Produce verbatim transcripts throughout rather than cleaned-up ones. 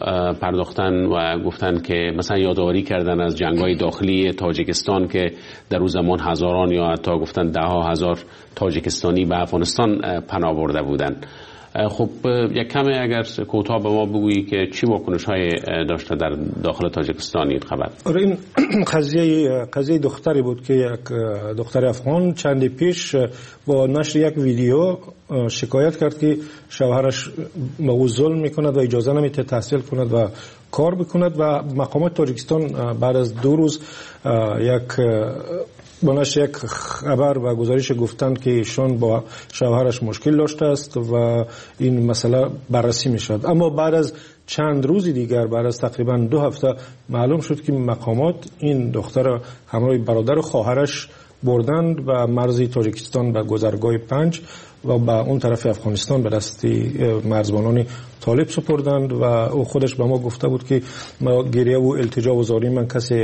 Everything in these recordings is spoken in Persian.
پرداختن و گفتن که مثلا یادآوری کردن از جنگ‌های داخلی تاجیکستان که در اون زمان هزاران یا حتی گفتن ده ها هزار تاجیکستانی به افغانستان پناه برده بودند. خب یک کمی اگر کوتاه به ما بگویی که چی واکنش‌های داشته در داخل تاجیکستان این خبر؟ آره، این قضیه قضیه دختری بود که یک دختر افغان چندی پیش با نشر یک ویدیو شکایت کرد که شوهرش به او ظلم میکند و اجازه نمیده تحصیل کند و کار بکند و مقامات تاجیکستان بعد از دو روز یک بنش یک خبر و گزارش گفتند که ایشان با شوهرش مشکل داشته است و این مسئله بررسی می شد. اما بعد از چند روز دیگر، بعد از تقریبا دو هفته معلوم شد که مقامات این دختر همراه برادر و خواهرش بردند و مرزی تاجیکستان به گذرگاه پنج و به اون طرف افغانستان به دست مرزبانان طالب سپردند و او خودش به ما گفته بود که ما گریه و التجا و زاری من کسی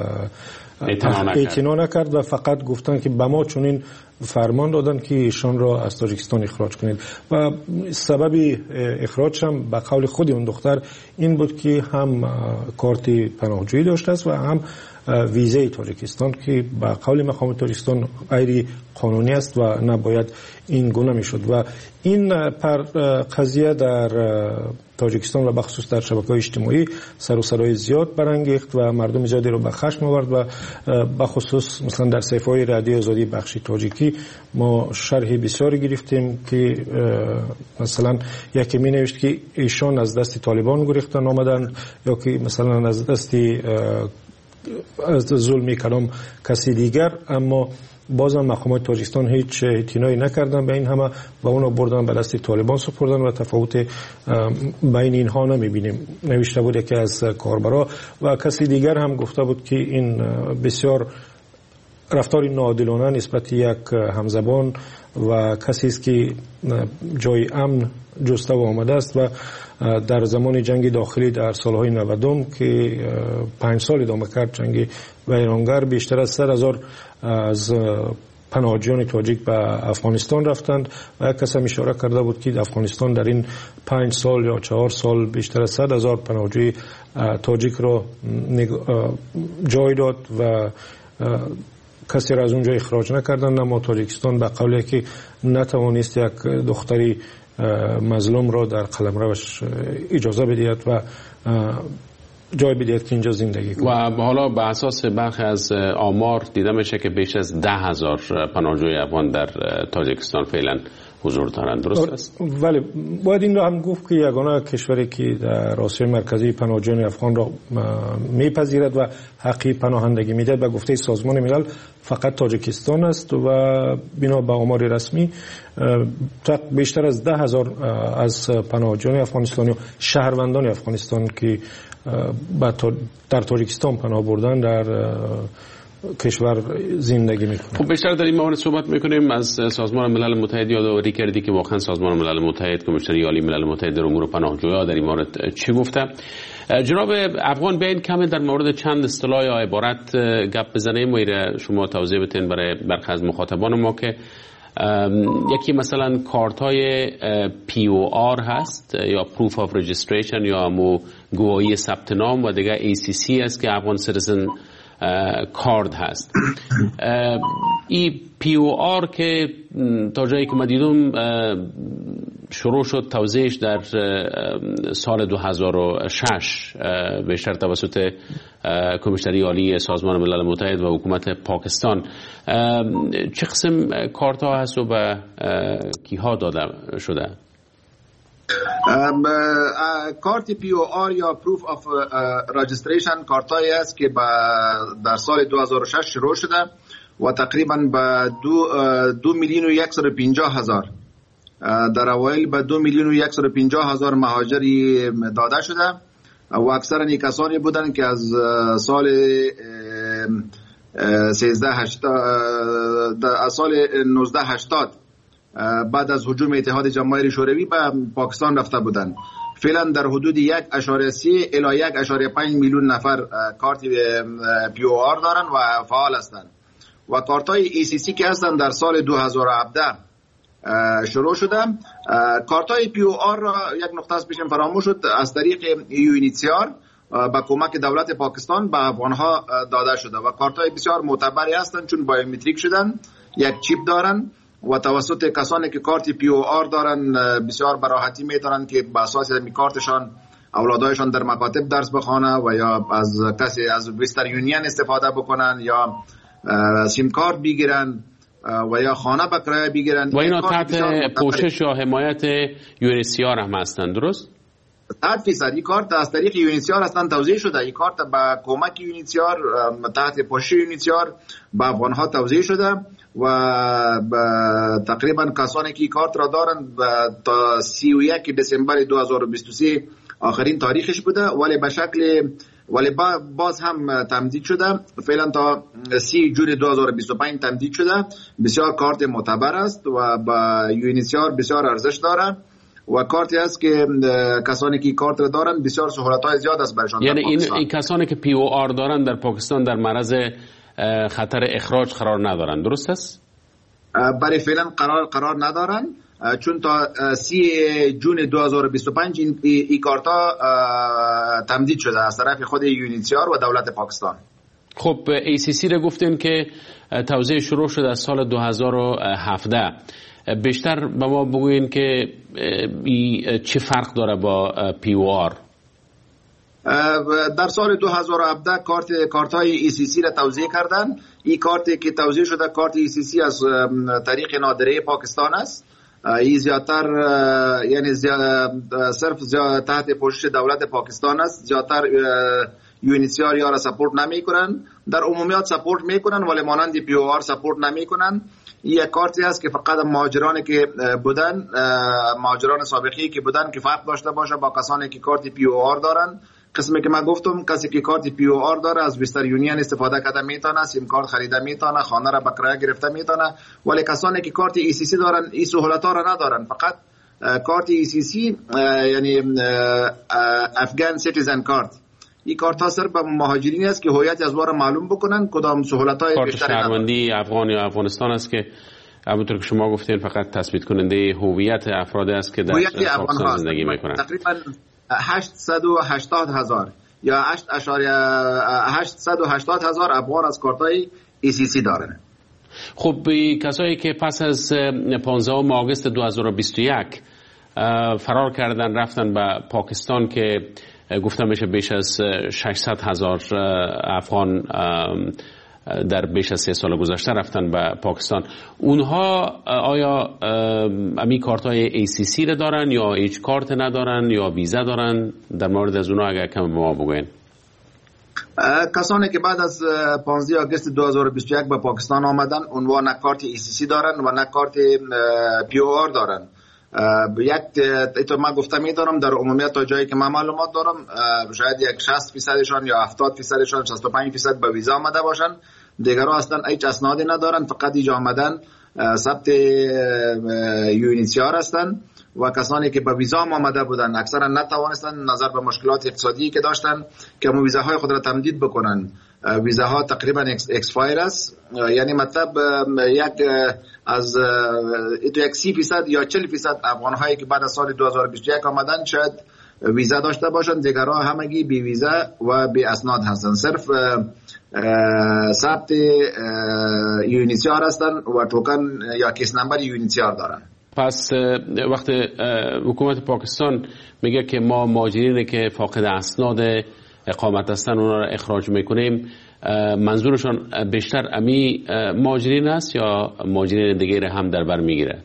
اعتنا نکرد و فقط گفتن که به ما چنین فرمان دادن که ایشان را از تاجیکستان اخراج کنید و سبب اخراج هم به قول خود اون دختر این بود که هم کارت پناهجویی داشته است و هم ویزه تاجیکستان که به قول مقام تاجیکستان غیر قانونی است و نباید این گونه میشد و این پر قضیه در تاجیکستان و بخصوص در شبکه‌های اجتماعی سر و صدای زیاد برانگیخت و مردم زیادی رو به خشم آورد و بخصوص مثلا در صفحه‌های رادیو آزادی بخش تاجیکی ما شرح بسیاری گرفتیم که مثلا یکی می نوشت که ایشان از دست طالبان گریختن آمدن یا که مثلا از دست از ظلم کدام کسی دیگر، اما بازم مقامات تاجیکستان هیچ اعتنایی نکردن به این همه و اونو بردن به دست طالبان سپردن و تفاوت بین اینها نمیبینیم. نوشته بود که از کاربرا و کسی دیگر هم گفته بود که این بسیار رفتار ناعادلانه نسبت یک همزبان و کسی است که جای امن جسته و آمده است و در زمان جنگ داخلی در سالهای نودم که پنج سال ادامه کرد جنگ ویرانگر، بیشتر از صد هزار از پناهجویان تاجیک به افغانستان رفتند و یک کس هم اشاره کرده بود که افغانستان در این پنج سال یا چهار سال بیشتر از صد هزار پناهجوی تاجیک را جای داد و کسی را از اونجا اخراج نکردند. اما تاجیکستان به قولی که نتوانست یک دختری مظلوم را در قلمروش اجازه بدهد و جای بدهد که اینجا زندگی کنه. و حالا به اساس برخی از آمار دیده میشه که بیش از ده هزار پناهجوی افغان در تاجیکستان فعلا حضور دارند، درست است؟ ولی باید این را هم گفت که یگانه کشوری که در آسیای مرکزی پناهجویان افغان را میپذیرد و حقی پناهندگی میدهد به گفته سازمان ملل فقط تاجیکستان است و بنا به آمار رسمی بیشتر از ده هزار از پناهجویان افغانستانی و شهروندان افغانستان که در تاجیکستان پناه بردن در کشور زندگی میکنه. خب بیشتر در این مورد صحبت میکنیم. از سازمان ملل متحد یادآوری کردی که واقعا سازمان ملل متحد، کمیسیون عالی ملل متحد در امور پناهجویان در این مورد چی گفته؟ جناب افغان بیاین کمی در مورد چند اصطلاح یا عبارت گپ بزنیم و شما توضیح بدین برای برخی از مخاطبان ما که یکی مثلا کارت های پی او آر هست یا Proof of Registration یا همو گواهی ثبت نام و دیگه ای سی سی است که افغان سیتیزن کارد هست. ای پی او آر که تا جایی که من دیدم شروع شد توزیعش در سال دو هزار و شش بیشتر توسط کمیسیون عالی سازمان ملل متحد و حکومت پاکستان. چه قسم کارت ها هست و به کیها داده شده؟ کارت پی او آر یا پروف آف رجیستریشن کارتایی است که در سال دو هزار و شش شروع شده و تقریبا به دو, دو میلیون و یکصد و پنجاه هزار در اوایل به دو میلیون و یکصد و پنجاه هزار مهاجری داده شده و اکثرا کسانی بودند که از سال سیزده هشتاد از سال نوزده هشتاد بعد از هجوم اتحاد جماهیر شوروی به پاکستان رفته بودند. فعلا در حدود یک اشاره سی الی یک اشاره پنج میلیون نفر کارت پی او آر دارند و فعال هستند و کارتای ای سی سی که هستند در سال دو هزار و هفده شروع شده. کارت های پی او آر را یک نقطه از پیشم فراموش شد، از طریق یونیتیار با کمک دولت پاکستان به افغانها داده شده و کارت های بسیار معتبری هستند چون بایومتریک شدن، یک چیپ دارن و توسط کسانی که کارت پی او آر دارن بسیار براحتی میتونن که به اساس می کارتشان اولادایشان در مکاتب درس بخوانه و یا از کسی از وستر یونین استفاده بکنن یا سیم کارت بگیرن و یا خانه به کرایه بگیرن و اینا تحت پوشش یا حمایت یونیسیار هم هستند، درست؟ صد فیصد این کارت از طریق یونیسیار هستن توزیع شده. این کارت با کمک یونیسیار تحت پوشش یونیسیار به افغانها توزیع شده و تقریبا کسانی که این کارت را دارن تا سی و یک دسامبر دو هزار و بیست و سه آخرین تاریخش بوده، ولی به شکل ولی باز هم تمدید شده، فعلا تا سی جون دو هزار و بیست و پنج تمدید شده. بسیار کارت معتبر است و با یونیسیار بسیار ارزش داره و کارتی است که کسانی که کارت را دارن بسیار سهولت‌های زیاد است برشان. یعنی این, این کسانی که پی او آر دارن در پاکستان در معرض خطر اخراج قرار ندارن، درست است؟ برای فعلا قرار قرار ندارن چون تا سی جون دو هزار و بیست و پنج این, این کارتا تمدید شده از طرف خود یونیسیار و دولت پاکستان. خب ای سی سی را گفتین که توزیع شروع شده از سال دو هزار و هفده. بیشتر به ما بگوین که چه فرق داره با پی او آر؟ در سال دو هزار و هفده کارت کارت های ای سی سی را توزیع کردن. این کارتی که توزیع شده کارت ای سی سی از طریق نادره پاکستان است. این زیادتر یعنی زیاد صرف زیاد تحت پوشش دولت پاکستان است. زیادتر یونیسیار یا را سپورت نمی کنن، در عمومیات سپورت می کنن ولی مانند پی او آر سپورت نمی کنن. این یک کارتی است که فقط مهاجرانی که بودن مهاجران سابقی که بودن که فرق داشته باشه با کسانی که کارت پی او آر دارن. قسمی که من گفتم کسی که کارت پی او آر داره از وستر یونین استفاده کرده میتونه، سیم کارت خریده میتونه، خانه را به کرایه گرفته میتونه، ولی کسانی که کارت ای سی سی دارن این سهولت ها را ندارن. فقط کارت ای سی سی یعنی افغان سیتیزن کارت، این کارت ها صرف به مهاجرین است که هویت از وارا معلوم بکنن کدام سهولت های بیشتری ندارن. کارت شهروندی افغان یا افغانستان است که همونطور که شما گفتین فقط تثبیت کننده هویت افراد است که در پاکستان زندگی میکنن. تقریبا هشتصد و هشتاد هزار یا هشتصد و هشتاد هزار افغان از کارتای ای سی سی دارن. خب کسایی که پس از پانزدهم آگوست دو هزار و بیست و یک فرار کردن رفتن به پاکستان که گفتم میشه بیش از ششصد هزار افغان در بیش از سه سال گذشته رفتن به پاکستان، اونها آیا امی کارت های ای سی سی را دارن یا هیچ کارت ندارن یا ویزا دارن؟ در مورد از اونها اگر کم به ما بگوین. کسانی که بعد از پانزدهم آگوست دو هزار و بیست و یک به پاکستان آمدن اونها نه کارت ای سی سی دارن و نه کارت پی او آر دارن. یک ایتو من گفتم میدارم در عمومیت تا جایی که من معلومات دارم شاید یک شصت فیصدشان یا هفتاد فیصدشان شصت و پنج فیصد به ویزا آمده باشن، دیگرها اصلا هیچ اسنادی ندارن، فقط اینجا آمدن ثبت یونیسیار هستن و کسانی که به ویزا آمده بودن اکثرا نتوانستن نظر به مشکلات اقتصادی که داشتن که هم ویزاهای خود را تمدید بکنن. ویزاها تقریبا اکسپایر است، یعنی مطلب یک از یک سی فیصد یا چهل فیصد افغان هایی که بعد از سال دو هزار و بیست و یک آمدن شاید ویزا داشته باشند، دیگرها همگی بی ویزا و بی اسناد هستند، صرف ثبت یونیسیار هستند و توکن یا کیس نمبر یونیسیار دارن. پس وقت حکومت پاکستان میگه که ما مهاجرینی که فاقد اسناد اقامت هستن اونا را اخراج میکنیم، منظورشان بیشتر امی مهاجرین است یا مهاجرین دیگه هم در بر میگیره؟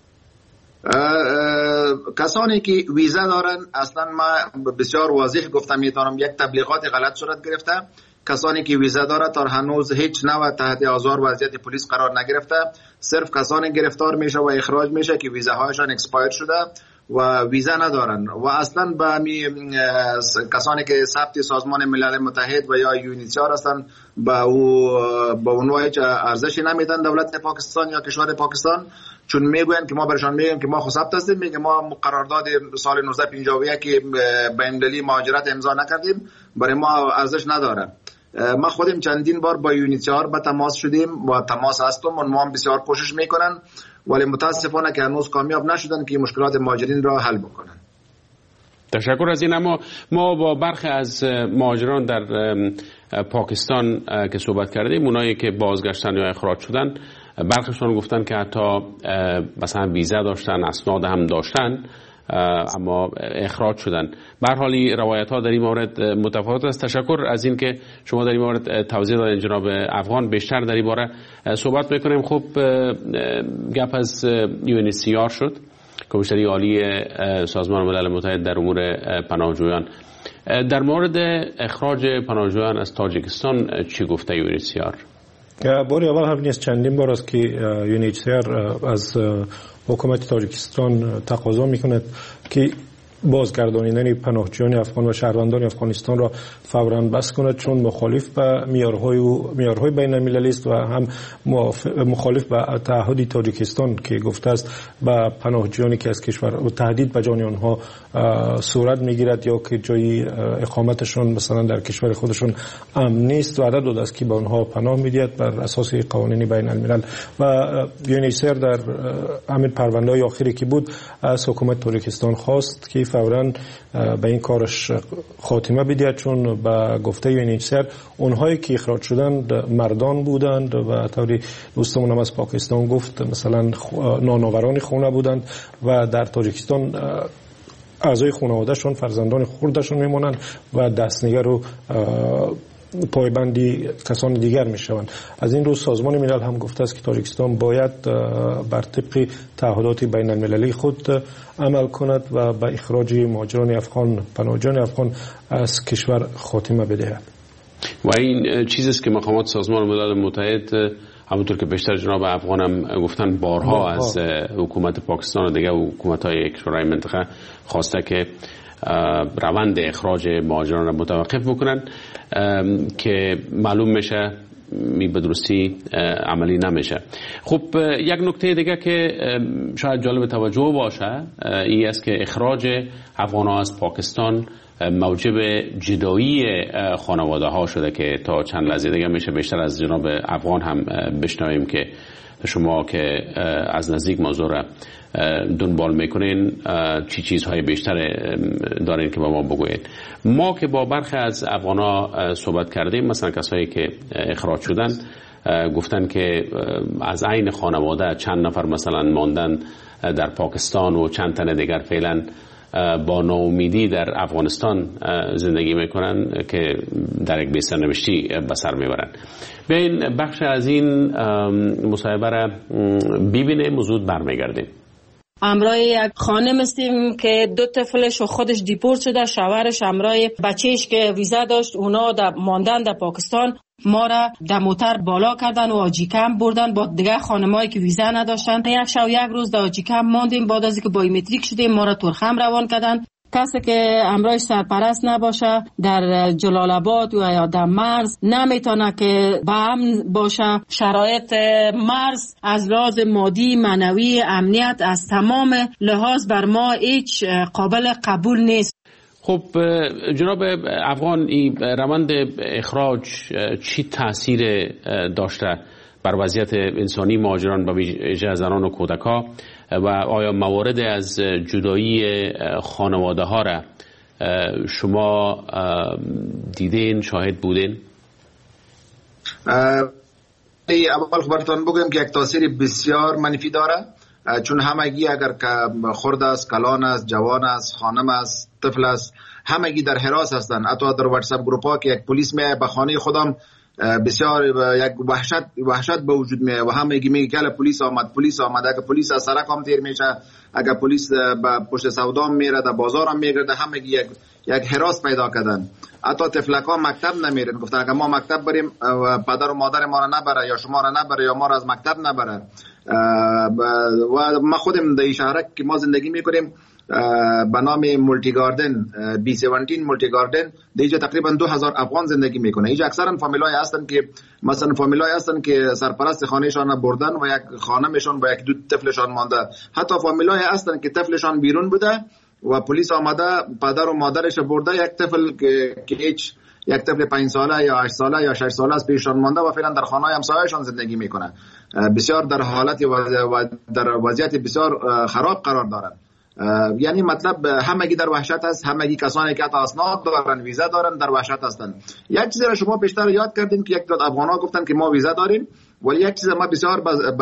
کسانی که ویزا دارن اصلا ما بسیار واضح گفتم میتونم یک تبلیغات غلط صورت گرفته. کسانی که ویزا داره تا هنوز هیچ نوع تحت آزار وضعیت پلیس قرار نگرفته، صرف کسانی گرفتار میشه و اخراج میشه که ویزاهایشان اکسپایر شده و ویزا ندارن و اصلا با می کسانی که ثبت سازمان ملل متحد و یا یونیسیار هستن با او با اونها هیچ ارزشی نمیدن دولت پاکستان یا کشور پاکستان، چون میگوین که ما برشان میگیم که ما خود ثبت هستیم، میگه ما قرارداد سال نوزده پنجاه و یک که بین المللی مهاجرت امضا نکردیم، برای ما ارزش نداره. ما خودم چندین بار با یونیسیار به تماس شدیم، با تماس هستم، اونها هم بسیار کوشش میکنن ولی متاسفانه که هنوز کامیاب نشدن که مشکلات مهاجرین را حل بکنن. تشکر از این. اما ما با برخی از مهاجران در پاکستان که صحبت کردیم، اونایی که بازگشتن یا اخراج شدن، برخیشون گفتن که حتی مثلا ویزا داشتن، اسناد هم داشتن اما اخراج شدن. به هر حال روایت ها در این مورد متفاوت است. تشکر از این که شما در این مورد توضیح دادین جناب افغان. بیشتر در این باره صحبت میکنیم. خب گپ از یونیسیار شد، کمیسری عالی سازمان ملل متحد در امور پناهجویان. در مورد اخراج پناهجویان از تاجیکستان چی گفته یونیسیار؟ باری اول هم نیست، چندین بار است که یونیسیار از حکومت تاجیکستان تقاضا میکند که بازگردانیدن پناهجویان افغان و شهروندان افغانستان را فوراً بس کند، چون مخالف به میارهای و میارهای بین المللی است و هم مخالف به تعهد تاجیکستان که گفته است به پناهجویانی که از کشور و تهدید به جان آنها صورت میگیرد یا که جای اقامتشان مثلا در کشور خودشون امن نیست، وعده داده است که به آنها پناه میدهد بر اساس قوانین بین الملل. و یونیسر در همین پرونده‌های آخری که بود از حکومت تاجیکستان خواست که فوراً به این کارش خاتمه بدهد، چون به گفته یونیسر اونهایی که اخراج شدند مردان بودند و طوری دوستمون هم از پاکستان گفت مثلا نانآوران خونه بودند و در تاجیکستان اعضای خانواده‌شون، فرزندان خردشون میمونند و دستنگر و پایبندی کسان دیگر میشوند. از این رو سازمان ملل هم گفته است که تاجیکستان باید بر طبق تعهدات بین المللی خود عمل کند و به اخراج مهاجران افغان، پناهجویان افغان از کشور خاتمه بدهد. و این چیزی است که مقامات سازمان ملل متحد همونطور که بیشتر جناب افغان هم گفتن بارها از حکومت پاکستان و دیگه حکومت‌های کشورهای منطقه خواسته که روند اخراج مهاجران را متوقف بکنن که معلوم میشه می به درستی عملی نمیشه. خب یک نکته دیگه که شاید جالب توجه باشه این است که اخراج افغان‌ها از پاکستان موجب جدایی خانواده ها شده که تا چند لحظه دیگه میشه بیشتر از جناب افغان هم بشنویم که شما که از نزدیک موضوع را دنبال میکنین چی چیزهای بیشتر دارین که با ما بگوین. ما که با برخی از افغانا صحبت کردیم، مثلا کسایی که اخراج شدن گفتن که از عین خانواده چند نفر مثلا ماندن در پاکستان و چند تن دیگر فعلا با ناامیدی در افغانستان زندگی میکنن که در یک بی‌سرنوشتی به سر میبرن. بیاین بخش از این مصاحبه را ببینیم و زود برمیگردیم. همراه یک خانم هستیم که دو طفلش و خودش دیپورت شده، شوهرش همراه بچهش که ویزا داشت، اونا در ماندن در پاکستان. ما را در موتر بالا کردن و آجیکم بردن با دیگه خانمایی که ویزا نداشتن. یک شب یک روز در آجیکم ماندیم، بعد از اینکه بایومتریک شدیم ما را ترخم روان کردن. کسی که همراهش سرپرست نباشه در جلال آباد و یا در مرز نمیتونه که با امن باشه. شرایط مرز از لحاظ مادی، معنوی، امنیت از تمام لحاظ بر ما هیچ قابل قبول نیست. خب جناب افغان، این روند اخراج چی تاثیر داشته بر وضعیت انسانی مهاجران به ویژه زنان و کودک‌ها و آیا موارد از جدایی خانواده ها را شما دیدین، شاهد بودین؟ اول خبرتان بگم که یک تاثیر بسیار منفی داره، چون همگی اگر که خرد است، کلان است، جوان است، خانم است، طفل است، همگی در حراس هستند. حتی در واتساپ گروپ ها که یک پلیس میه به خانه خودم بسیار یک وحشت وحشت به وجود میه و همگی میگه که پلیس آمد پلیس آمد. اگر پلیس از سرک هم تیر میشه، اگر پلیس به پشت سودا میره، در بازار هم میگرده، همگی یک یک حراس پیدا کردن. حتی طفلک ها مکتب نمیرن، گفتن اگر ما مکتب بریم پدر و مادر ما را نبره یا شما را نبره یا ما را از مکتب نبره. و ما خودم در شهرک که ما زندگی میکنیم به نام مولتی گاردن، بی هفده مولتی گاردن، دیجا تقریبا دو هزار افغان زندگی میکنه. اینجا اکثرا فامیلای هستن که مثلا فامیلای هستن که سرپرست خانهشان بردن و یک خانمشان با یک دو طفلشان مانده. حتی فامیلای هستن که طفلشان بیرون بوده و پلیس آمده پدر و مادرش برده، یک طفل که که هیچ یک طفل پنج ساله یا هشت ساله یا شش ساله از پیششان مانده و فعلا در خانه همسایه‌شان زندگی میکنه. بسیار در حالت و در وضعیت بسیار خراب قرار دارند. یعنی مطلب همگی در وحشت است، همگی کسانی که حتی اسناد دارن، ویزا دارن در وحشت هستند. یک چیزی را شما پیشتر یاد کردین که یک داد افغانا گفتن که ما ویزا داریم، ولی یک چیز ما بسیار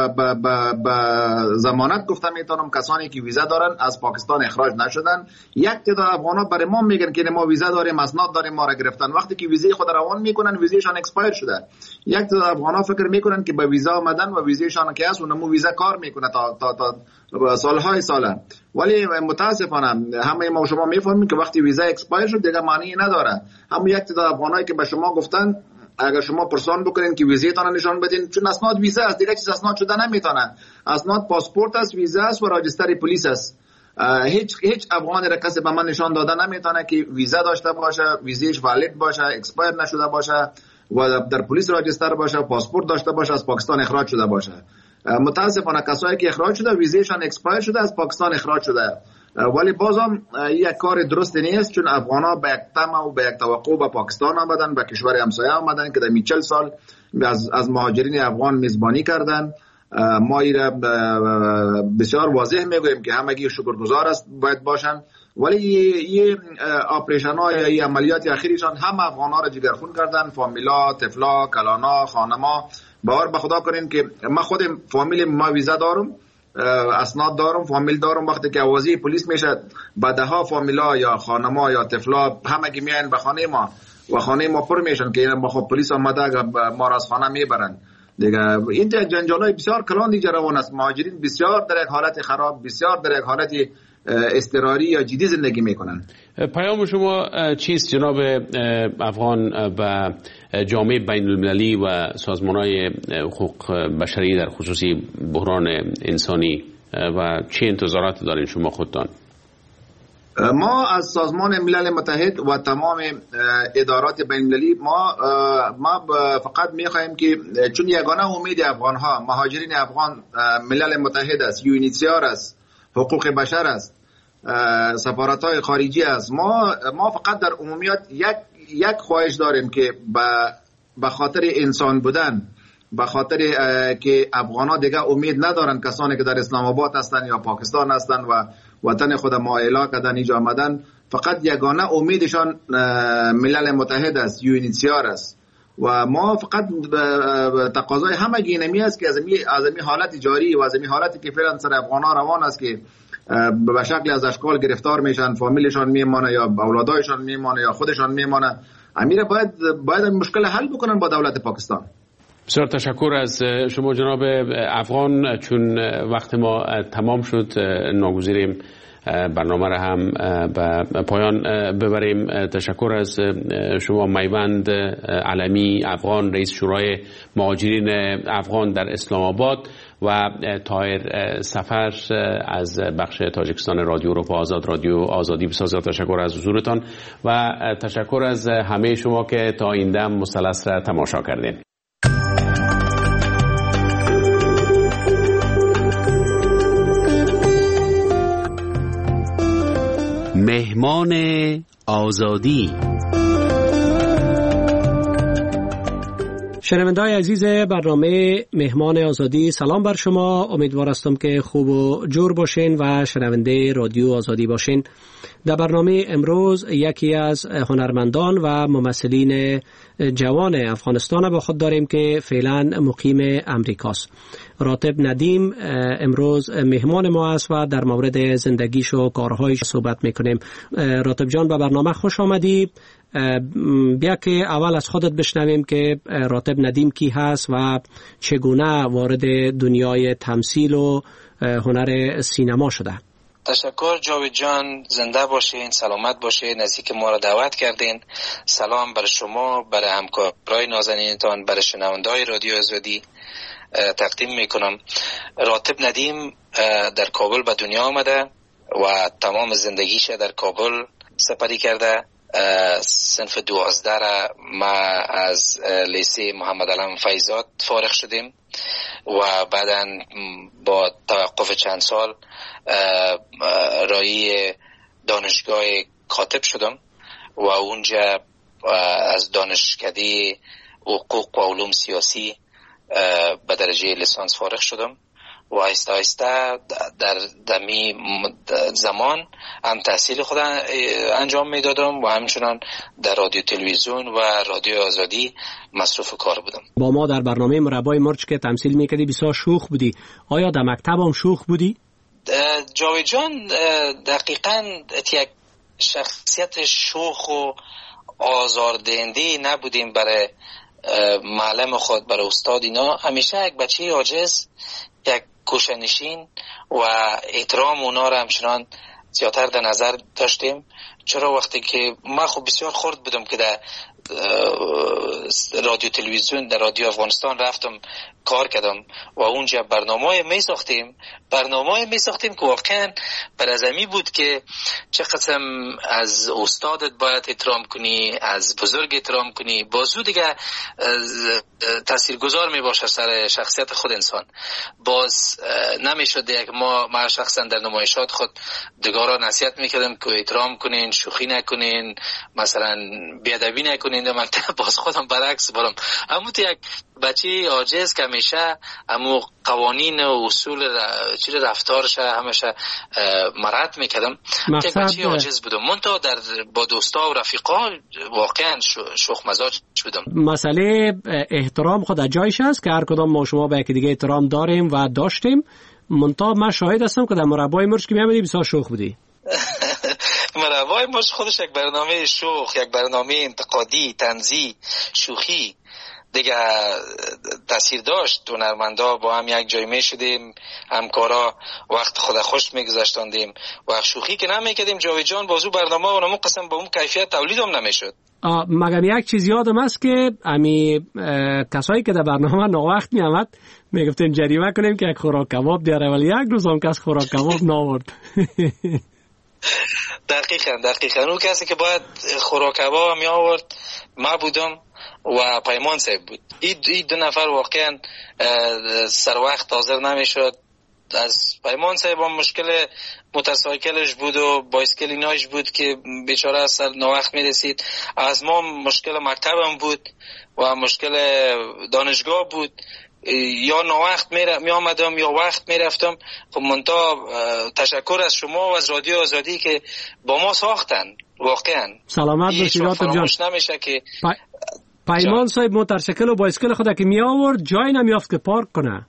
به ضمانت گفتم میتونم کسانی که ویزا دارن از پاکستان اخراج نشدن. یک تعداد افغانا برای ما میگن که ما ویزا داریم، اسناد داریم، ما را گرفتن. وقتی که ویزای خود روان میکنن ویزایشان اکسپایر شده. یک تعداد افغانا فکر میکنن که با ویزا آمدن و ویزایشان که هست اونمو ویزا کار میکنه تا تا تا سالهای ساله. ولی متاسفانه همه ما شما میفهمیم که وقتی ویزا اکسپایر شد دیگه معنی نداره. هم یک تعداد افغانایی که به شما گفتن اگر شما پرسان بکنین که ویزایتان نشان بدین، چون اسناد ویزا است، دیگه چیز اسناد شده نمیتونه. اسناد پاسپورت است، ویزا است و راجستر پلیس است. هیچ هیچ افغانی را کسی به من نشان داده نمیتونه که ویزا داشته باشه، ویزایش والید باشه، اکسپایر نشده باشه و در پلیس راجستر باشه، پاسپورت داشته باشه، از پاکستان اخراج شده باشه. متاسفانه کسایی که اخراج شده ویزایشان اکسپایر شده از پاکستان اخراج شده. ولی بازم یک کار درست نیست، چون افغانا به یک طمع و به یک توقع به پاکستان آمدن، به کشور همسایه آمدن که در چهل سال از از مهاجرین افغان میزبانی کردن. ما ایره بسیار واضح میگوییم که همگی شکرگزار است باید باشن، ولی یه آپریشن ها یا یه عملیات اخیرشان هم افغانا را جگرخون کردن، فامیلا، طفلا، کلانا، خانما. باور به خدا کنین که ما خود فامیل ما ویزا دارم، اسناد دارم، فامیل دارم. وقتی که آوازی پلیس میشه بعده ها فامیلا یا خانما یا طفلا همگی میان به خانه ما و خانه ما پر میشن که ما خب پلیس آمده ما را از خانه میبرن دیگه. این جنجالای بسیار کلان دیگه روان است. مهاجرین بسیار در یک حالت خراب، بسیار در یک حالت اضطراری یا جدی زندگی میکنن. پیام شما چیست جناب افغان و جامعه بین المللی و سازمان‌های حقوق بشری در خصوصی بحران انسانی و چه انتظارات دارین شما خودتان؟ ما از سازمان ملل متحد و تمام ادارات بین المللی ما ما فقط میخواهیم که چون یگانه امید افغان ها مهاجرین افغان ملل متحد است، یونیسیار است، حقوق بشر است، سفارت‌های خارجی است. ما ما فقط در عمومیت یک یک خواهش داریم که به خاطر انسان بودن، به خاطر که افغان‌ها دیگه امید ندارن، کسانی که در اسلام آباد هستن یا پاکستان هستن و وطن خود ما اعلا کردن اینجا آمدن، فقط یگانه امیدشان ملل متحد است، یونیسیار است. و ما فقط تقاضای همگی اینمی است که از این حالت جاری و از این حالتی که فعلا سر افغان‌ها روان است که به شکل از اشکال گرفتار میشن، فامیلشان میمانه یا اولادایشان میمانه یا خودشان میمانه، امیر باید باید مشکل حل بکنن با دولت پاکستان. بسیار تشکر از شما جناب افغان. چون وقت ما تمام شد ناگزیریم برنامه را هم به پایان ببریم. تشکر از شما میوند علمی افغان، رئیس شورای مهاجرین افغان در اسلام آباد، و طاهر سفر از بخش تاجیکستان رادیو اروپا آزاد، رادیو آزادی. بسیار تشکر از حضورتان و تشکر از همه شما که تا این دم مثلث را تماشا کردین. مهمان آزادی. شنونده‌های عزیز برنامه مهمان آزادی، سلام بر شما. امیدوار هستم که خوب و جور باشین و شنونده رادیو آزادی باشین. در برنامه امروز یکی از هنرمندان و ممثلین جوان افغانستان با خود داریم که فعلا مقیم امریکاست. راتب ندیم امروز مهمان ما است و در مورد زندگیش و کارهایش صحبت میکنیم. راتب جان به برنامه خوش آمدی. بیا که اول از خودت بشنویم که راتب ندیم کی هست و چگونه وارد دنیای تمثیل و هنر سینما شده. تشکر جاوید جان، زنده باشین، سلامت باشین، نزدیک ما را دعوت کردین. سلام بر شما، بر همکارای نازنینتان، بر شنونده‌های رادیو آزادی تقدیم میکنم. راتب ندیم در کابل به دنیا آمده و تمام زندگیش در کابل سپری کرده. صنف دوازده را ما از لیسه محمد علم فیضات فارغ شدیم و بعداً با توقف چند سال رایی دانشگاه کاتب شدم و اونجا از دانشکده حقوق و علوم سیاسی به درجه لیسانس فارغ شدم و آهسته آهسته در دمی زمان هم تحصیل خود انجام میدادم و همچنان در رادیو تلویزیون و رادیو آزادی مصروف کار بودم. با ما در برنامه مربای مرچ که تمثیل میکردی بسیار شوخ بودی. آیا در مکتب هم شوخ بودی؟ جاوید جان دقیقاً یک شخصیت شوخ و آزاردهنده نبودیم برای معلم خود، برای استاد. اینا همیشه یک بچه عاجز، یک کوشنشین و احترام اونا را همچنان زیادتر در نظر داشتیم. چرا وقتی که من خب بسیار خرد بودم که در رادیو تلویزیون در رادیو افغانستان رفتم کار کردم و اونجا برنامه می ساختیم برنامه می ساختیم که واقعا بر از امی بود که چه قسم از استادت باید احترام کنی، از بزرگ احترام کنی. بازو دیگه تاثیرگذار می باشه سر شخصیت خود انسان. باز نمی شد یک ما ما شخصا در نمایشات خود دیگران نصیحت می کردم که احترام کنین، شوخی نکنین، مثلا بیادبی نکنین. من باز خودم برعکس بارم. اما تو یک بچه عاجز که همیشه امو قوانین و اصول را... چیز رفتارش همیشه مرد میکردم که بچه عاجز بودم. من تا در با دوستا و رفیقا واقعا شوخ مزاج بودم. مسئله احترام خود جایش است که هر کدام ما شما به یکی دیگه احترام داریم و داشتیم. منتها من شاهد هستم که در مربای مرچ که میامدی بسیار شوخ بودی. مربای مرچ خودش یک برنامه شوخ، یک برنامه انتقادی، طنزی، شوخی دیگه تاثیر داشت. هنرمندا با هم یک جای می شدیم، همکارا وقت خود خوش می گذاشتاندیم و شوخی که نمیکردیم. جاوید جان بازو برنامه و نمو قسم با اون کیفیت تولید هم نمیشد. مگم یک چیز یادم است که امی کسایی که در برنامه ناوقت می آمد می گفتیم جریمه کنیم که یک خوراک کباب بیاره، ولی یک روز هم کس خوراک کباب ناورد. دقیقاً دقیقاً اون کسی که باید خوراک کباب می آورد ما بودم و پیمان صاحب بود. این دو نفر واقعا سر وقت حاضر نمیشد. از پیمان صاحب هم مشکل موتورسایکلش بود و بایسکل ایناش بود که بیچاره سر ناوقت میرسید. از ما مشکل مکتبم بود و مشکل دانشگاه بود. یا ناوقت می آمدم یا وقت می رفتم. خب منتها تشکر از شما و از رادیو آزادی که با ما ساختن. واقعا سلامت باشید راتب جان. نمیشه که پیمان صاحب موتورسیکل و بایسکل خود که می آورد جای نمیافت که پارک کنه.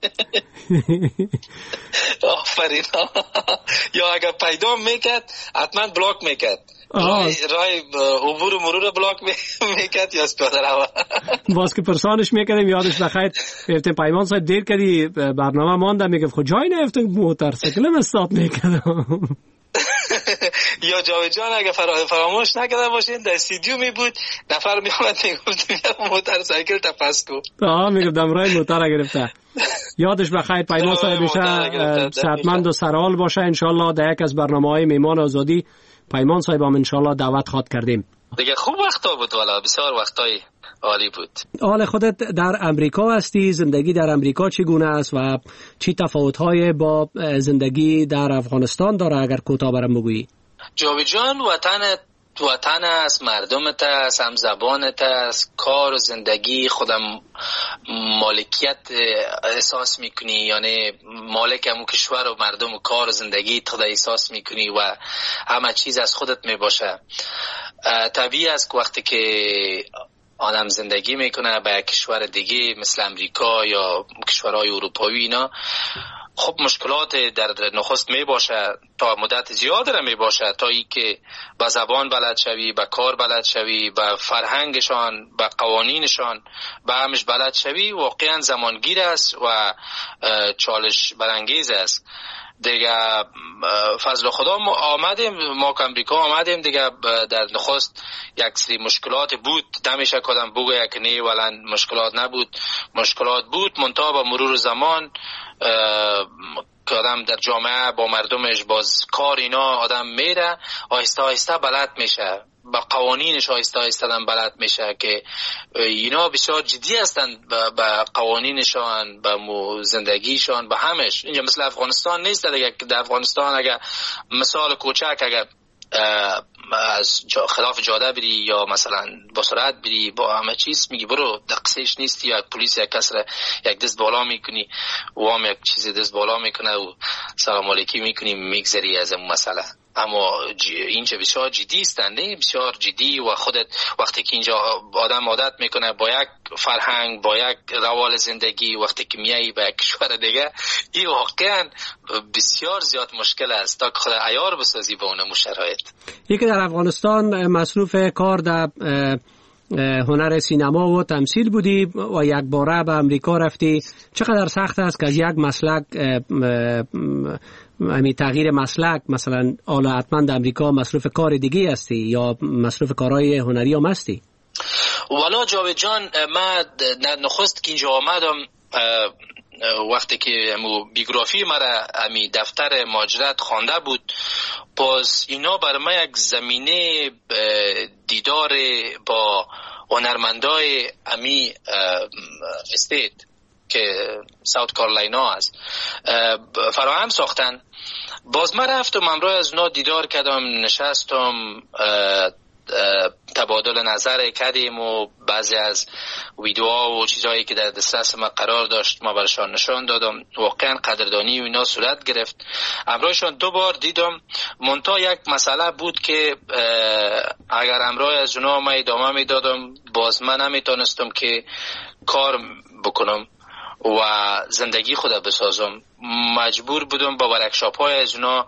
آفرین. یا اگر پیدا میکرد حتما بلاک میکرد. رای رای عبور مرور بلاک میکرد یا پیاده رو. باز که پرسانش میکردیم یادش بخیر گفتیم پیمان صاحب دیر کردی برنامه مانده، میگفت خب جای نیفتم موتورسیکلم استارت میکردم. یا جاوید جان اگه فراموش نکرده باشین در استودیو می بود نفر می آمد میگفت موتورسیکل تپس کو. آها میگفتم رای موتور گرفته. یادش بخیر پیمان صاحب میشه صحتمند و سرحال باشه. انشالله در یک از برنامه‌های میهمان آزادی پیمان صاحب هم انشالله دعوت خواد کردیم. دیگه خوب وقتا بود والا، بسیار وقتای عالی بود. حال خودت در امریکا هستی، زندگی در امریکا چگونه است و چی تفاوت‌های با زندگی در افغانستان داره اگر کوتاه برام بگویی؟ جاوید جان وطنت وطن است، مردمت است، هم زبانت است، کار و زندگی خودم مالکیت احساس میکنی، یعنی مالک همون کشور و مردم و کار و زندگی خود احساس میکنی و همه چیز از خودت میباشه. طبیعی است که وقتی که آدم زندگی میکنه به کشور دیگه مثل امریکا یا کشورهای اروپایی اینا، خب مشکلات در نخست می باشه، تا مدت زیاد را می باشه، تا ای که با زبان بلد شوی، با کار بلد شوی، با فرهنگشان، با قوانینشان، با همش بلد شوی، واقعا زمانگیر است و چالش برانگیز است. دیگه فضل خدا ما آمدیم، ما که امریکا آمدیم دیگه در نخست یک سری مشکلات بود، نمیشه کدام بگویه که نه ولن مشکلات نبود، مشکلات بود، منتها با مرور زمان که آدم در جامعه با مردمش باز کار اینا آدم میره، آهسته آهسته بلد میشه، با قوانینش آهسته آهسته آدم بلد میشه که اینا بسیار جدی هستن با قوانینشان، با زندگیشان، با همش. اینجا مثل افغانستان نیست دیگه. در افغانستان اگر مثال کوچک اگر از جا خلاف جاده بری یا مثلا با سرعت بری با همه چیز میگی برو دقیقش نیستی، یا پلیس یک کس را یک دست بالا میکنی و هم یک چیز دست بالا میکنه و سلام علیکی میکنی میگذری از اون مسئله. اما اینجا بسیار جدی استند، بسیار جدی، و خودت وقتی که اینجا آدم عادت میکنه با یک فرهنگ با یک روال زندگی، وقتی که میایی به یک کشور دیگه این واقعا بسیار زیاد مشکل است تا که خود عیار بسازی به اون شرایط. یکی در افغانستان مصروف کار در هنر سینما و تمثیل بودی و یک باره به امریکا رفتی، چقدر سخت است که از یک مسلک همین تغییر مسلک، مثلا حالا حتما در امریکا مصروف کار دیگه هستی یا مصروف کارهای هنری هم هستی؟ والا جاوید جان، من نخست که اینجا آمدم وقتی که امو بیوگرافی مرا امی دفتر مهاجرت خوانده بود، پس اینا بر من یک زمینه دیدار با هنرمندای امی استیت که ساوت کارولاینا است فراهم ساختن. باز من رفتم امروز از اونا دیدار کردم، نشستم تبادل نظر کردیم و بعضی از ویدیوها و چیزهایی که در دسترس ما قرار داشت ما برشان نشان دادم. واقعا قدردانی و اینا صورت گرفت. امروزشان دو بار دیدم، منتها یک مسئله بود که اگر امروز از اونا ما ادامه میدادم باز من نمیتونستم که کار بکنم و زندگی خود بسازم. مجبور بودم با ورکشاپ های از اونا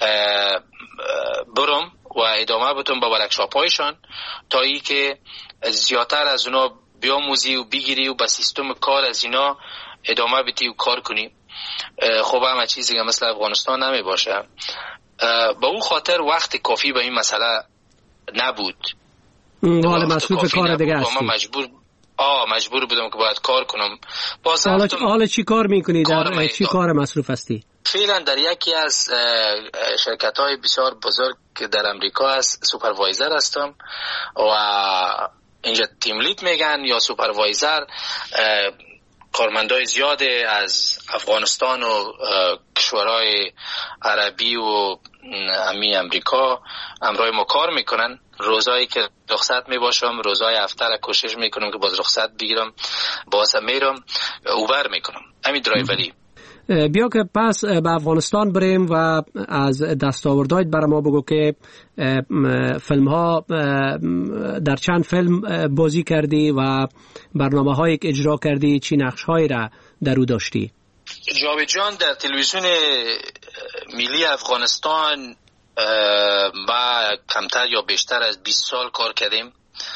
برم و ادامه بدم با ورکشاپ هایشان تا ای که زیادتر از اونا بیاموزی و بگیری و با سیستم کار از اینا ادامه بدی و کار کنی. خب همه چیزی که مثل افغانستان نمی باشه. با اون خاطر وقت کافی به این مسئله نبود. حالا مصروف کار دیگه هستی. مجبور آه مجبور بودم که باید کار کنم. حالا حالا چی کار میکنی؟ در چی کار مصروف هستی؟ فعلا در یکی از شرکت های بسیار بزرگ در امریکا است سوپروایزر هستم و اینجا تیم لید میگن یا سوپروایزر. کارمندای زیاده از افغانستان و کشورهای عربی و امی امریکا امروز ما کار میکنن. روزایی که رخصت میباشم، روزای هفته را کوشش میکنم که باز رخصت بگیرم، باز میرم اوبر میکنم، همین درایوری. بیا که پس به افغانستان بریم و از دستاوردهایت برای ما بگو که فیلم ها در چند فیلم بازی کردی و برنامه هایی که اجرا کردی چی نقش هایی را در او داشتی؟ جاوید جان، در تلویزیون ملی افغانستان ما کمتر یا بیشتر از بیست سال کار کردیم.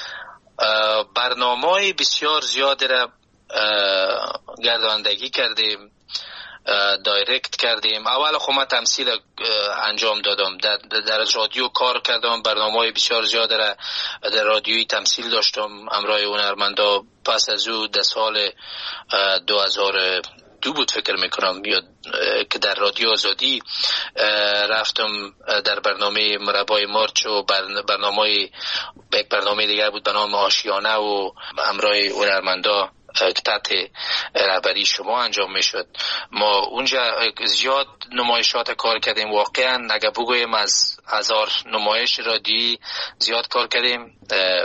برنامه بسیار زیاد را گرداندگی کردیم، دایرکت کردیم. اول خب من تمثیل انجام دادم، در, در رادیو کار کردم، برنامه بسیار زیاد را در رادیویی تمثیل داشتم همراه هنرمندا. پس از او در سال دو هزار و دو بود فکر میکنم یا که در رادیو آزادی رفتم در برنامه مربای مارچ و برنامه یک برنامه دیگر بود به نام آشیانه و همراه هنرمندا که تحت رهبری شما انجام میشد. ما اونجا زیاد نمایشات کار کردیم. واقعا اگر بگویم از هزار نمایش رادیویی زیاد کار کردیم،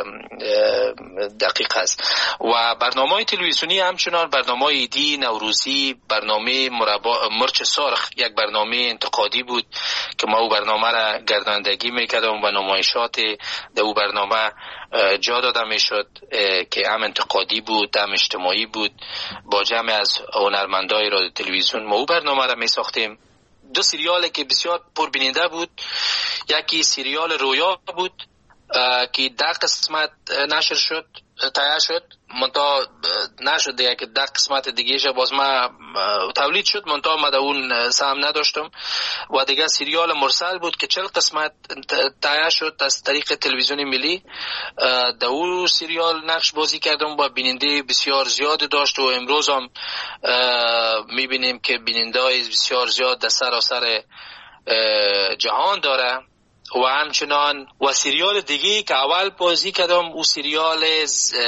دقیق است. و برنامه تلویزیونی همچنان برنامه ایدی، نوروزی، برنامه مربا مرچ سرخ یک برنامه انتقادی بود که ما او برنامه را گرداندگی میکردم و نمایشات در او برنامه جا داده میشد که هم انتقادی بود هم اجتماعی بود. با جمع از هنرمندای رادیو تلویزیون ما او برنامه را می ساختیم. دو سریال که بسیار پربیننده بود، یکی سریال رویا بود که ده قسمت نشر شد، تایید شد، منتها نشد دیگه که ده قسمت دیگه شه باز ما تولید شد، منتها ما در اون سهم نداشتم. و دیگه سریال مرسل بود که چهل قسمت تایید شد از طریق تلویزیون ملی. در اون سریال نقش بازی کردم و بیننده بسیار زیاد داشت و امروز هم میبینیم که بیننده های بسیار زیاد در سراسر جهان داره. و همچنان و سریال دیگه که اول بازی کردم او سریال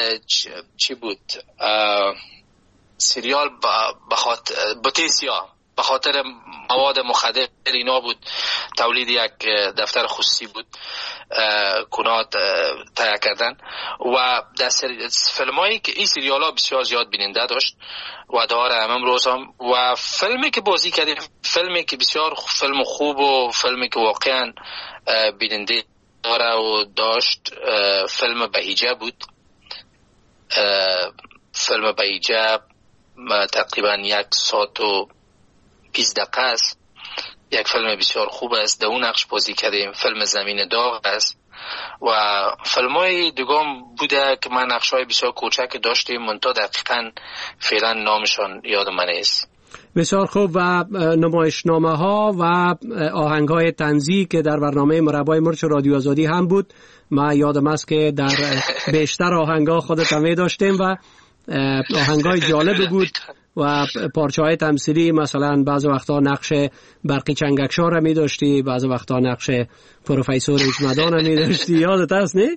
چی بود؟ سریال بخاطر بوتیسیا به خاطر مواد مخدر اینا بود. تولید یک دفتر خصوصی بود، کنات تهیه کردن و در فیلمایی که این سریال ها بسیار زیاد بیننده داشت و داره همم روز هم. و فیلمی که بازی کردیم، فیلمی که بسیار فیلم خوب و فیلمی که واقعا بیننده داره و داشت، فیلم بهیجه بود. فیلم بهیجه تقریبا یک ساعت و بیست دقیقه است. یک فیلم بسیار خوب است. در اون نقش بازی کردیم. فیلم زمین داغ است و فیلم های دیگام بوده که من نقش های بسیار کوچک داشتیم، منتها دقیقا فعلا نامشان یاد من است. بسیار خوب. و نمایشنامه ها و آهنگ های طنزی که در برنامه مربای مرچ رادیو آزادی هم بود، ما یادم است که در بیشتر آهنگ ها خودت هم داشتیم و آهنگ های جالب بود و پارچه های تمثیلی، مثلا بعض وقتا نقش برقی چنگکشار را می داشتی، بعض وقتا نقش پروفیسور اجمدان را می داشتی. یادت هست نه؟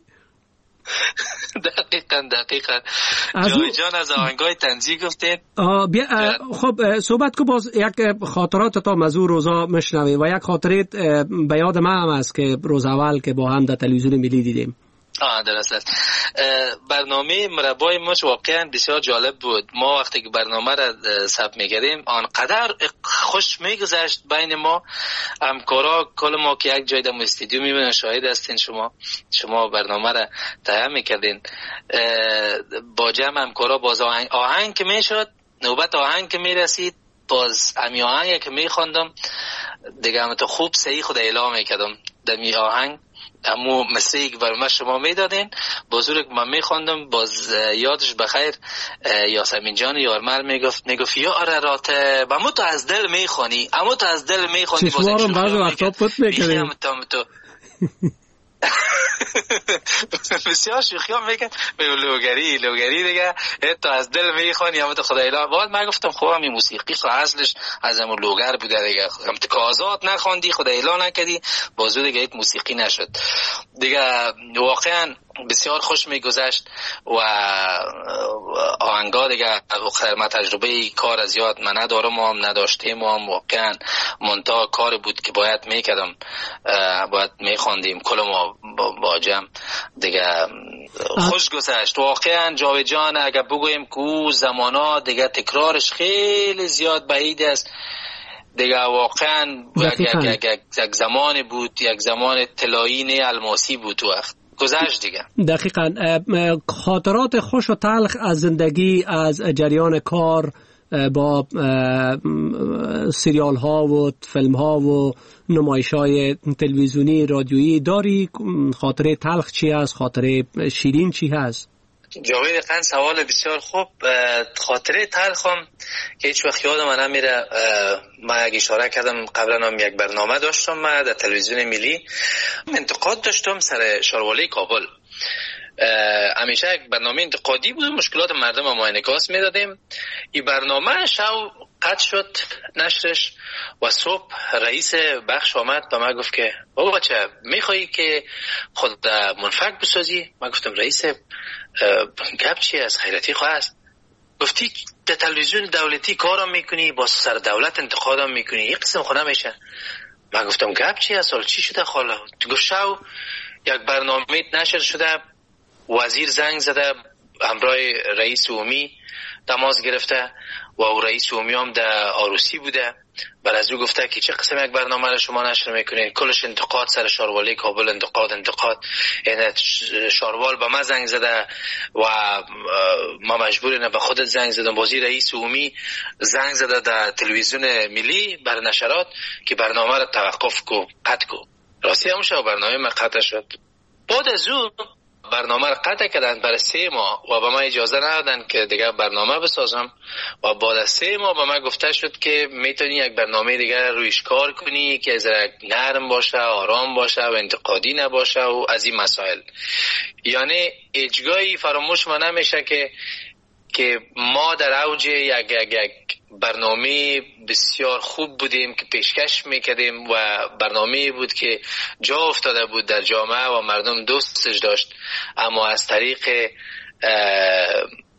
دقیقاً دقیقاً جای جان از آهنگای طنزی گفتید. خب صحبت کو، باز یک خاطرات تا مزور روزا مشنویم و یک خاطره به یاد من هم است که روز اول که با هم در تلویزیون ملی دیدیم. آه درست است. برنامه مربای مرچ واقعا بسیار جالب بود. ما وقتی که برنامه را ثبت می‌کردیم آنقدر خوش می‌گذشت بین ما همکارا، کل ما که یک جای در استودیو می‌بینن، شاهد هستین شما شما برنامه را تهیه می‌کردین با جمع همکارا. باز آهنگ آهنگ که میشد، نوبت آهنگ که میرسید، باز امی آهنگ که می‌خواندم دیگه هم تو خوب صحیح خود اعلام می‌کردم در می آهنگ امو مسیق بر ما شما میدادین. بزرگ من میخواندم، باز یادش بخیر یاسمین جان یارمل میگفت میگفت یا ارارات بمو تو از دل میخوانی، امو تو از دل میخوانی. چشمارم بعض وقتا پت میکنیم بسیار شوخی هم میکن به لوگری لوگری دیگه تو از دل میخوانی یا تو خدای اعلان. بعد من گفتم خب همین موسیقی خب اصلش از همون لوگر بوده دیگه، هم تکازات نخوندی خدای اعلان نکردی، بازو دیگه یک موسیقی نشد دیگه. واقعا بسیار خوش میگذشت و آهنگا دیگه ما تجربه کار از یاد من ندارم و هم نداشتیم و هم واقعا منتها کار بود که باید میکردم، باید میخواندیم کل ما با جمع دیگه. خوش گذشت واقعا. جاوید جان اگر بگویم که او زمانا دیگه تکرارش خیلی زیاد بعید است دیگه، واقعا یک, یک, یک زمان بود، یک زمان طلایی نه الماسی بود وقت گذشت دیگه. دقیقاً. خاطرات خوش و تلخ از زندگی، از جریان کار با سریال ها و فیلم ها و نمایش های تلویزیونی رادیویی داری؟ خاطره تلخ چی هست؟ خاطره شیرین چی هست؟ جاوید خان سوال بسیار خوب. خاطره تلخم که هیچ وقت یادم نمیره، ما اگه اشاره کردم قبلا هم یک برنامه داشتم ما در تلویزیون ملی، انتقاد داشتم سر شاروالی کابل. همیشه یک برنامه انتقادی بود، مشکلات مردم ما انعکاس میدادیم. این برنامه شو قطع شد نشرش و صبح رئیس بخش آمد به من گفت که بابا بچه میخوایی که خود منفک بسازی؟ من گفتم رئیس گپ چی از خیرتی خواه است؟ گفتی در تلویزیون دولتی کارم میکنی، با سر دولت انتقادم میکنی، یک قسم خونه میشه. من گفتم گپ چی از حال چی شده خاله؟ گفت شو یک برنامه نشر شده، وزیر زنگ زده همراه رئیس عمومی تماس گرفته و او رئیس عمومی هم در آروسی بوده. بعد از او گفته که چه قسم یک برنامه را شما نشر میکنید؟ کلش انتقاد سر شاروالی کابل، انتقاد انتقاد. یعنی شاروال به ما زنگ زده و ما مجبوریم به خودت زنگ زدم. بازی رئیس عمومی زنگ زده در تلویزیون ملی بر نشرات که برنامه را توقف کو، قطع کو. راستی هم شد برنامه ما قطع شد. بعد از او برنامه را قطع کردن برای سه ماه و به من اجازه ندادن که دیگه برنامه بسازم و بعد از سه ماه به من گفته شد که میتونی یک برنامه دیگه رویش کار کنی که ذره نرم باشه، آرام باشه و انتقادی نباشه و از این مسائل. یعنی هیچگاهی فراموش ما نمیشه که که ما در اوج یک یک یک برنامه بسیار خوب بودیم که پیشکش میکردیم و برنامه بود که جا افتاده بود در جامعه و مردم دوستش داشت، اما از طریق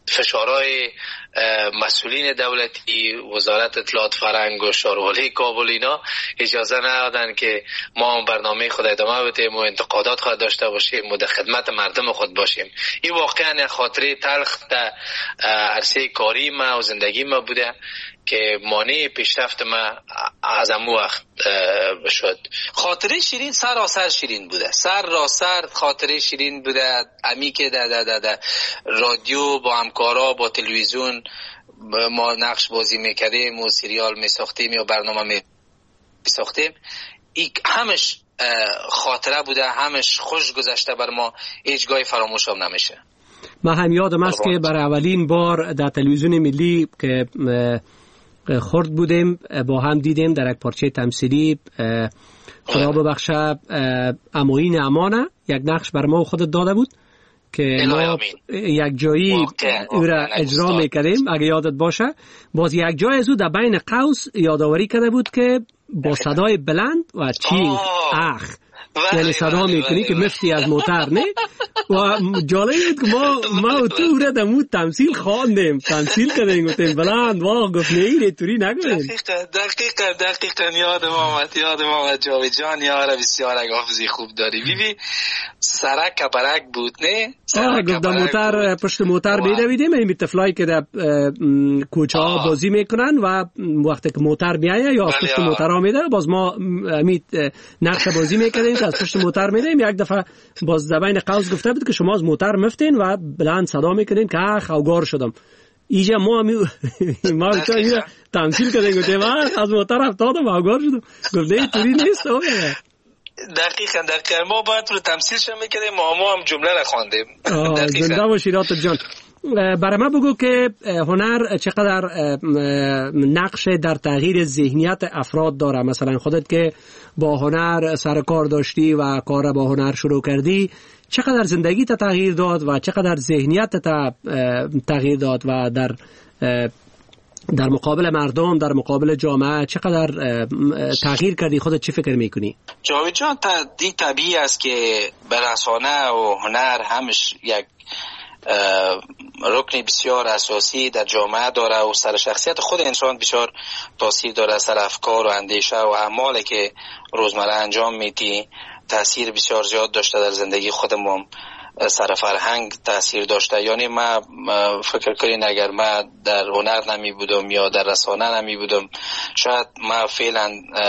فشارهای مسئولین دولتی، وزارت اطلاعات فرهنگ و شاروالای کابل اینا اجازه ندادن که ما برنامه خود ادامه بدیم و انتقادات خود داشته باشیم و در خدمت مردم خود باشیم. این واقعا خاطره تلخ در عرصه کاری ما و زندگی ما بوده که مانع پیشرفت ما از امو وقت شد. خاطره شیرین سراسر شیرین بوده، سراسر خاطره شیرین بوده. امی که در در در در رادیو با همکارا با تلویزیون ما نقش بازی میکردیم و سریال میساختیم یا برنامه میساختیم، این همش خاطره بوده، همش خوش گذشته بر ما، هیچ گاهی فراموش هم نمیشه. من هم یادم است که برای اولین بار در تلویزیون ملی که خورد بودیم با هم دیدیم در یک پارچه تمثیلی، خدا ببخشه اموین امانه یک نقش بر ما خودت داده بود که ما یک جایی او را اجرا میکردیم. اگه یادت باشه باز یک جای از او در بین قوس یادآوری کرده بود که با صدای بلند و چین اخ یعنی صدا میکنی که مفتی از موتر نه. و جالب بود که ما ما و تو را دمو تمثیل خواندیم، تمثیل کردیم، گفتیم بلند واه گفت نه اینه توری نگویم. دقیقا دقیقا دقیقا یادم آمد یادم آمد جاوید جان یاره بسیار حافظی خوب داری. بیبی سرک کبرک بود نه؟ آه گفت موتر پشت موتر میدویدیم، این طفلایی که در کوچه ها بازی میکنن و وقتی که موتر میایه یا از پشت موتر ها میده باز ما امید نقش بازی میکنیم که از پشت موتر میدیم. یک دفعه باز زبان قوس گفته بود که شما از موتر مفتین و بلند صدا میکنین که اخ اوگار شدم. اینجا ما می ما تو اینو تمثیل کردیم گفتیم از موتر افتادم اوگار شدم. گفت توری نیست. دقیقاً دقیقاً ما باید رو تمثیلش میکردیم، ما ما هم جمله را خواندیم. زنده باشی راتب جان. برای ما بگو که هنر چقدر نقش در تغییر ذهنیت افراد داره. مثلا خودت که با هنر سر کار داشتی و کار با هنر شروع کردی، چقدر زندگی تا تغییر داد و چقدر ذهنیت تا تغییر داد و در در مقابل مردم، در مقابل جامعه چقدر تغییر کردی؟ خودت چی فکر میکنی؟ جاوید جان دی طبیعی است که رسانه و هنر همش یک رکن بسیار اساسی در جامعه داره و سر شخصیت خود انسان بسیار تاثیر داره، سر افکار و اندیشه و اعمالی که روزمره انجام میدی تاثیر بسیار زیاد داشته در زندگی خودمون. سر فرهنگ تاثیر داشته. یعنی ما فکر کنین اگر ما در هنر نمی بودم یا در رسانه نمی بودم شاید ما فعلا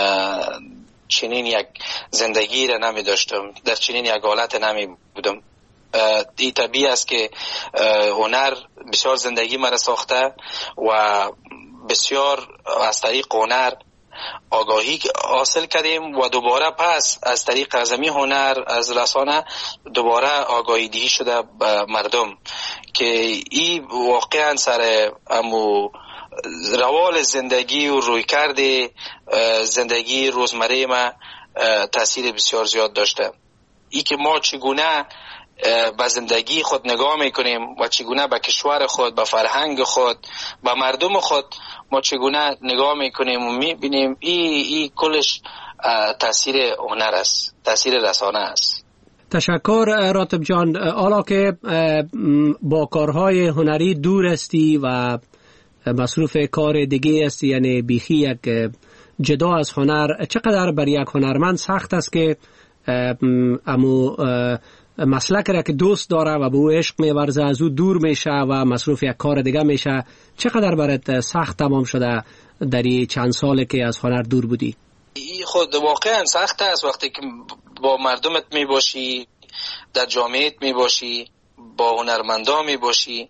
چنین یک زندگی را نمی داشتم، در چنین یک حالت نمی بودم. این طبیعی است که هنر بسیار زندگی مرا ساخته و بسیار از طریق هنر آگاهی حاصل کردیم و دوباره پس از طریق از همین هنر از رسانه دوباره آگاهی دهی شده به مردم که این واقعا سر امو روال زندگی و رویکرد زندگی روزمره ما تاثیر بسیار زیاد داشته. ای که ما چگونه به زندگی خود نگاه میکنیم و چگونه به کشور خود، به فرهنگ خود، به مردم خود ما چگونه نگاه میکنیم و میبینیم ای, ای کلش تاثیر هنر است، تاثیر رسانه است. تشکر راتب جان. حالا که با کارهای هنری دور استی و مصروف کار دیگه استی، یعنی بیخی یک جدا از هنر، چقدر برای یک هنرمند سخت است که امو مسلک را که دوست داره و به او عشق می‌ورزه از او دور میشه و مصروف یک کار دیگه میشه، چقدر برات سخت تمام شده در این چند ساله که از هنر دور بودی؟ خود واقعا سخت است وقتی که با مردمت میباشی، در جامعهت میباشی، با هنرمندان میباشی،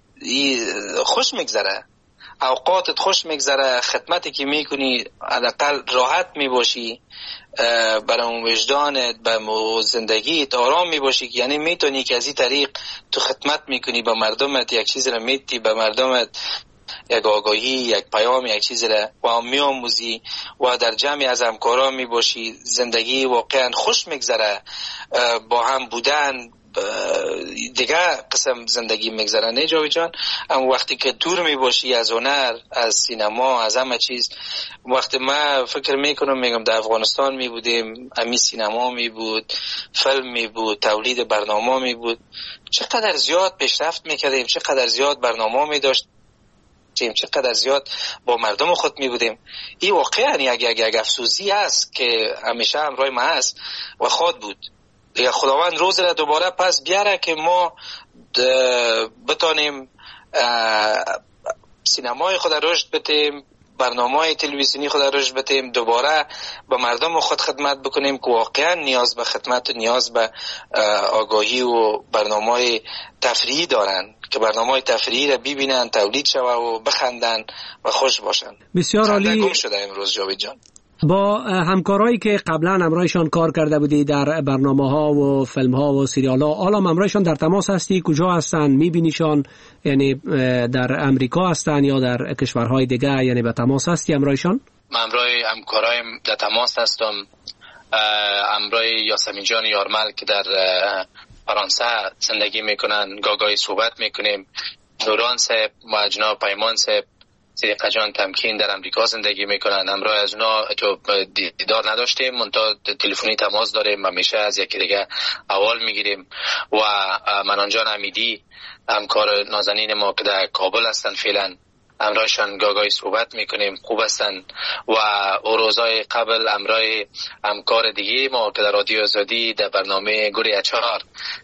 خوش میگذره، اوقاتت خوش میگذره، خدمتی که میکنی حداقل راحت میباشی، برای اون وجدانت به زندگیت آرام میباشی، یعنی میتونی که از این طریق تو خدمت میکنی به مردمت، یک چیز را میتی به مردمت، یک آگاهی، یک پیام، یک چیز را و میآموزی و در جمعی از همکاران میباشی. زندگی واقعا خوش میگذره، با هم بودن دیگه قسم زندگی میگذرن. نه جاوید جان، اما وقتی که دور می باشی از هنر، از سینما، از همه چیز، وقتی ما فکر میکنم میگم در افغانستان می بودیم، امی سینما می بود، فیلم می بود، تولید برنامه می بود، چقدر زیاد پیشرفت میکردیم، چقدر زیاد برنامه می داشت، چقدر زیاد با مردم خود می بودیم. این واقعا یک یک یک افسوسی است که همیشه همراه ما است و خود بود. دیگه خداوند روز را دوباره پس بیاره که ما بتانیم سینمای خود رشد بدیم، برنامه‌های تلویزیونی خود رشد بدیم، دوباره به مردم خود خدمت بکنیم که واقعا نیاز به خدمت و نیاز به آگاهی و برنامه‌های تفریحی دارن، که برنامه‌های تفریحی را ببینن، تولید شوه و بخندن و خوش باشن. بسیار عالی. گم شده امروز جاوید جان. با همکارایی که قبلا همراهشان کار کرده بودی در برنامه‌ها و فیلم‌ها و سریال‌ها، حالا همراهشان در تماس هستی؟ کجا هستن؟ می‌بینیشان؟ یعنی در امریکا هستن یا در کشورهای دیگه؟ یعنی به تماس هستی همراهشان؟ من همراه همکارایم در تماس هستم. همراه یاسمین جان یارمل که در فرانسه زندگی میکنن گاگای صحبت میکنیم. نوران صاحب و جناب پیمان صاحب صدیقه جان تمکین در امریکا زندگی میکنن. همراه از اونا تو دیدار نداشتیم، منتها تلفنی تماس داریم، همیشه از یکی دیگه احوال میگیریم. و منان جان امیدی همکار نازنین ما که در کابل هستن فعلا، همراهشان گاگای صحبت میکنیم، خوب هستن. و او روزای قبل همراه همکار دیگه ما که در رادیو آزادی در برنامه گوری اچار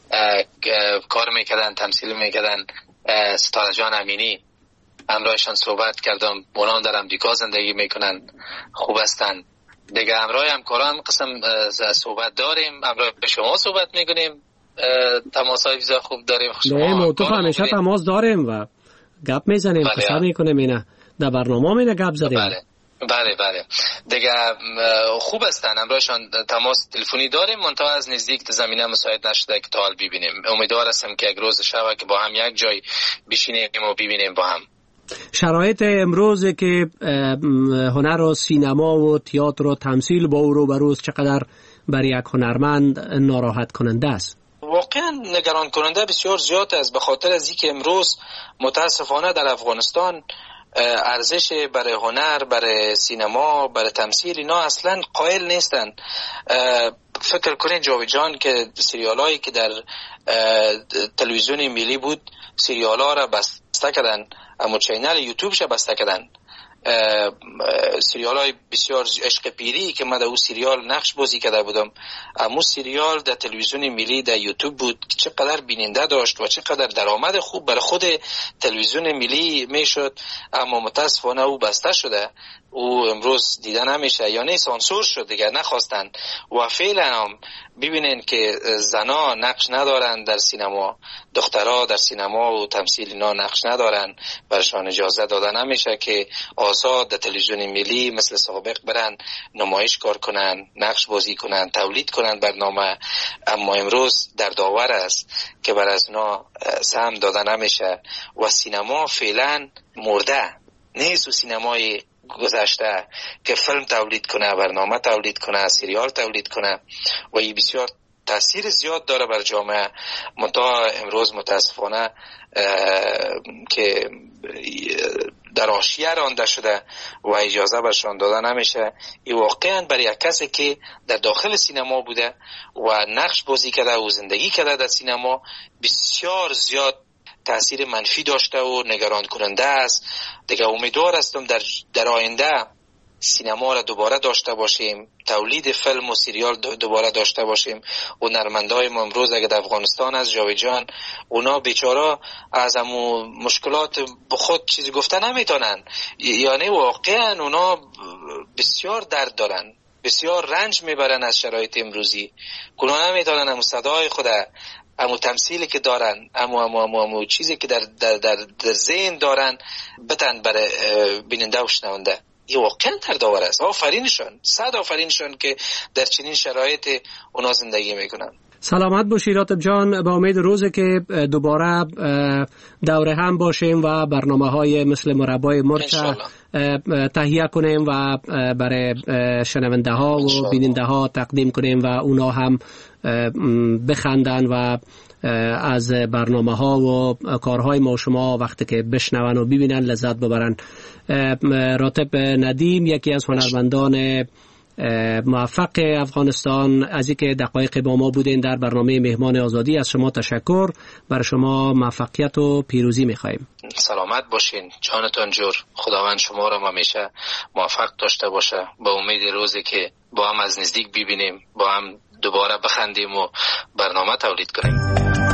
کار میکردن، تمثیل میکردن، ستاره جان امینی، همراهشان صحبت کردم. اونان در امریکا زندگی میکنن، خوب هستن. دیگه همراه همکاران قسم صحبت داریم، همراه شما صحبت میکنیم، تماسای بسیار خوب داریم. نه موتو همیشه تماس داریم و گپ میزنیم، قصه میکنیم، اینه در برنامه اینه گپ زدیم. بله بله بله دیگه خوب هستن، همراهشان تماس تلفنی داریم، منتها از نزدیک زمینه مساعد نشده که تا حال ببینیم. امیدوار هستم که یک روز شبه که با هم یک جای بشینیم و ببینیم با هم. شرایط امروز که هنر و سینما و تئاتر و تمثیل با او رو بروز چقدر برای یک هنرمند ناراحت کننده است؟ واقعا نگران کننده بسیار زیاد است، به خاطر از اینکه امروز متاسفانه در افغانستان ارزش برای هنر، برای سینما، برای تمثیل اینا اصلا قائل نیستن. فکر کنین جاوید جان که سریالایی که در تلویزیون ملی بود، سریالا را بسته کردن، اما چینل یوتیوب ش بسته کردن. سریال های بسیار عشق پیری که من در اون سریال نقش بازی کرده بودم، اما سریال در تلویزیون ملی در یوتیوب بود که چقدر بیننده داشت و چقدر درآمد خوب برای خود تلویزیون ملی میشد، اما متاسفانه او بسته شده، او امروز دیده نمیشه، یا نه سانسور شد دیگه، نخواستن. و فعلا هم ببینین که زنا نقش ندارن در سینما، دخترها در سینما و تمثیل اینا نقش ندارن، برشان اجازه داده نمیشه که آزاد در تلویزیون ملی مثل سابق برن نمایش کار کنن، نقش بازی کنن، تولید کنن برنامه. اما امروز در داور است که بر از اونا سهم داده نمیشه و سینما فعلا مرده نیست. و سینمای گذشته که فیلم تولید کنه، برنامه تولید کنه، سریال تولید کنه و این بسیار تاثیر زیاد داره بر جامعه. منتها امروز متاسفانه که در حاشیه رانده شده و اجازه برشان داده نمیشه. این واقعا برای یک کسی که در داخل سینما بوده و نقش بازی کرده و زندگی کرده در سینما بسیار زیاد تأثیر منفی داشته و نگران کننده است. دیگه امیدوار هستم در در آینده سینما را دوباره داشته باشیم، تولید فیلم و سریال دوباره داشته باشیم. و هنرمندای ما امروز اگه در افغانستان از جاوید جان، اونا بیچاره از همو مشکلات خود چیزی گفته نمیتونن، یعنی واقعا اونا بسیار درد دارن، بسیار رنج میبرن از شرایط امروزی. اونا نمیتونن همو صدای خود، امو تمثیلی که دارن، امو امو امو, امو چیزی که در در در, در ذهن دارن بتن برای بیننده و شنونده. یه واقعا دردآور است. آفرینشون، صد آفرینشون که در چنین شرایط اونا زندگی میکنن. سلامت باشی راتب جان، با امید روزی که دوباره دوره هم باشیم و برنامه های مثل مربای مرچ تهیه کنیم و برای شنونده ها و بیننده ها تقدیم کنیم و اونا هم بخندن و از برنامه ها و کارهای ما و شما وقتی که بشنون و ببینن لذت ببرن. راتب ندیم یکی از هنرمندان موفق افغانستان، از اینکه دقایق با ما بودین در برنامه مهمان آزادی، از شما تشکر. برای شما موفقیت و پیروزی می‌خوایم. سلامت باشین، جانتان جور. خداوند شما را همیشه موفق داشته باشه. با امید روزی که با هم از نزدیک ببینیم، با هم دوباره بخندیم و برنامه تولید کنیم.